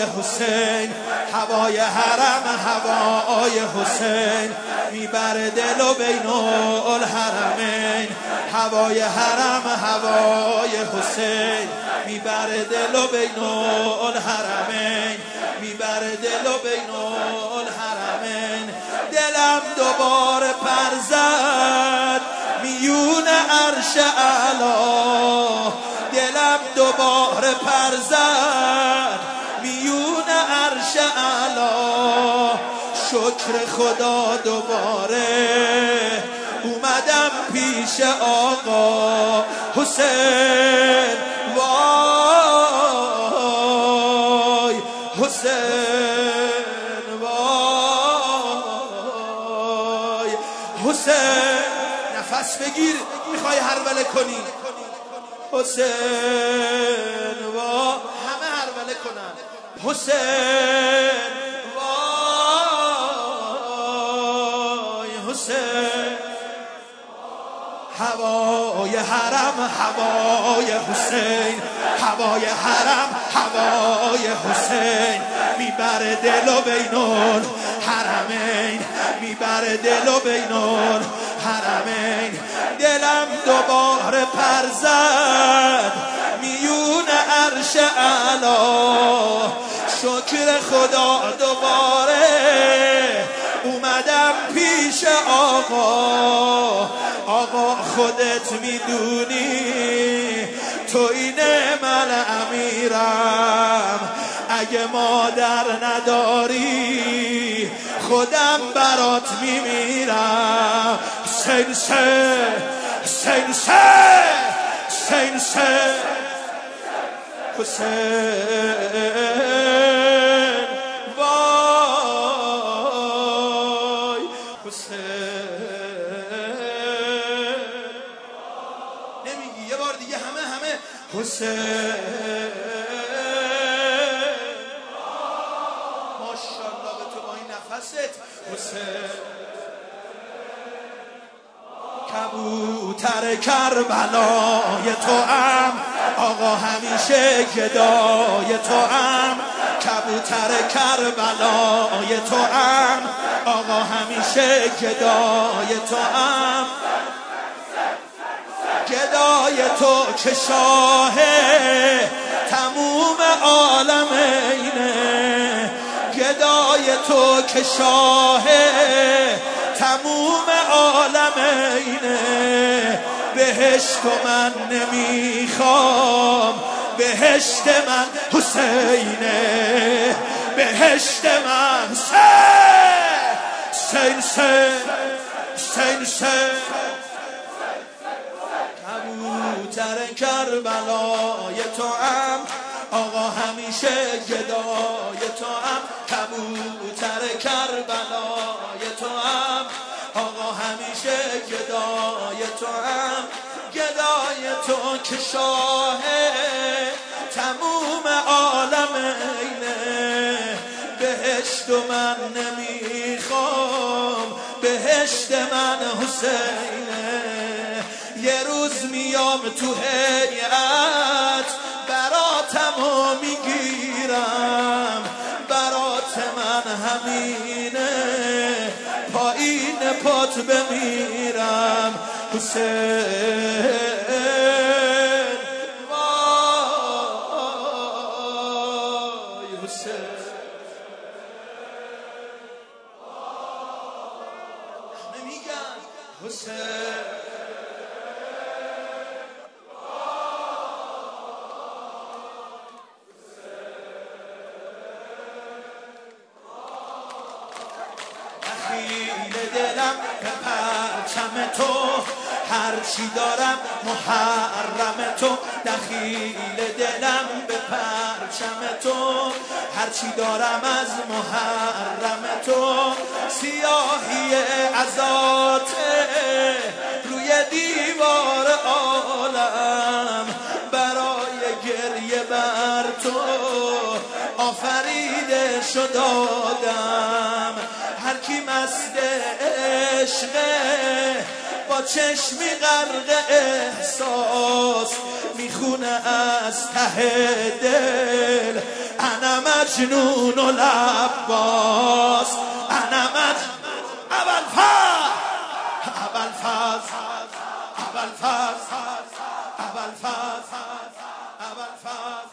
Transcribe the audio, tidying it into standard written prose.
حسین، هوای حرم هوای حسین، میبره دل و بین الحرمین. هوای حرم هوای حسین، میبره دل و بین الحرمین، میبره دل و بین الحرمین. دلم دوباره پر زد میون عرش اعلی، دلم دوباره پر زد میون عرش اعلی. شکر خدا دوباره اومدم پیش آقا حسین. وای حسین، وای حسین. نفس بگیر، میخوای هرولة کنی. حسین وای، همه هرولة کنن. حسین وای حسین. هوای حرم هوای حسین، هوای حرم هوای حسین، میبره دل و بین الحرمین، میبره دل و بین الحرمین. دلم دوباره پر زد میون عرش اعلی. شکر خدا دوباره اومدم پیش آقا. آقا خودت میدونی تویی من امیرم، اگه مادر نداری خودم برات میمیرم. سنسه سنسه سنسه حسین وای حسین. نمیگی یه بار دیگه همه حسین. ماشاءالله به تو با این نفست حسین. کبوتر کربلای تو ام آقا، همیشه گدای تو ام. کبوتر کربلای تو ام آقا، همیشه گدای تو ام. گدای تو که شاه تموم عالمینه، گدای تو که شاه تموم عالمینه. بهشت من نمیخوام، بهشت من حسینه، بهشت من حسین حسین. کبوتر کربلای تو ام آقا، همیشه گدای تو ام. کبوتر کربلای تو ام آقا، همیشه گدای تو ام. گدای تو که شاه تموم عالمینه. بهشت من نمیخوام، بهشت من حسینه. یه روز میام تو هیئت براتمو میگیرم، برات من همینه پایین پات بمیرم. حسین وای حسین. همه میگن حسین. دخیل دلم به پرچم تو، هرچی دارم محرم تو. دخیل دلم به پرچم تو، هرچی دارم از محرم تو. سیاهی عزاته روی دیوار عالم، برای گریه بر تو آفریده شدادم. هر کی مست عشقه با چشمی غرق احساس، میخونه از ته دل انا من مجنون العباس انا ابوالفضل